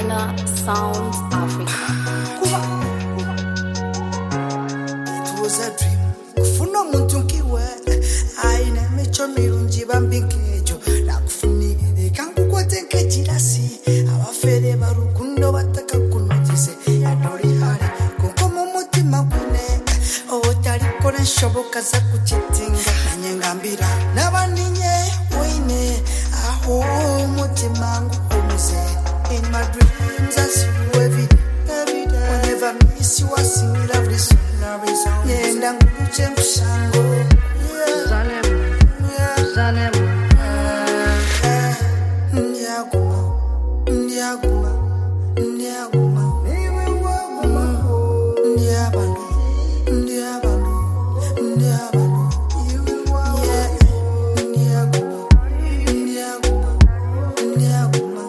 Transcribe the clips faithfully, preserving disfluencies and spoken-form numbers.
Ghana Sound Africa. It was a dream. Kufuno muntu nkiwe aina mecho mirungi bambikejo nakufuni kangu kote nkejirasi abafere barukundo bataka kunogize adori hari kuko mu mutima gune otari kore shoboka za kuchitinga nanye ngambira nabaninye wine aho umutima ngukuze in my dreams I see you every day, every day. Whenever I miss you I sing lovely song. Yenda nguche mshango Zanemu Zanemu Ndiaguma Ndiaguma Ndiaguma Niwe waguma Ndiabandu Ndiabandu Ndiabandu Iwe waguma Ndiaguma Ndiaguma Ndiaguma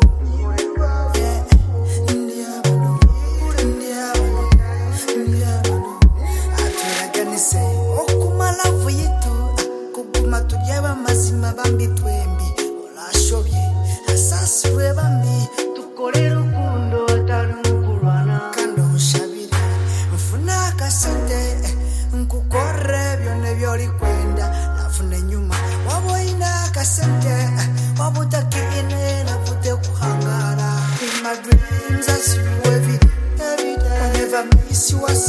Ndiabandu Ndiabandu Ndiabandu Aturaganise okumalavu yitu kuguma tulyaba mazima bambi twembi olashobye asasirwe bambi tukole rukundo atari mukulwana kandi oshabire nfuna akasente nkukore byone byoli kwenda nafuna enyuma waboyina akasente wabutakine navute kuhangara in my dreams I see you every day, every day. Whenever I miss you I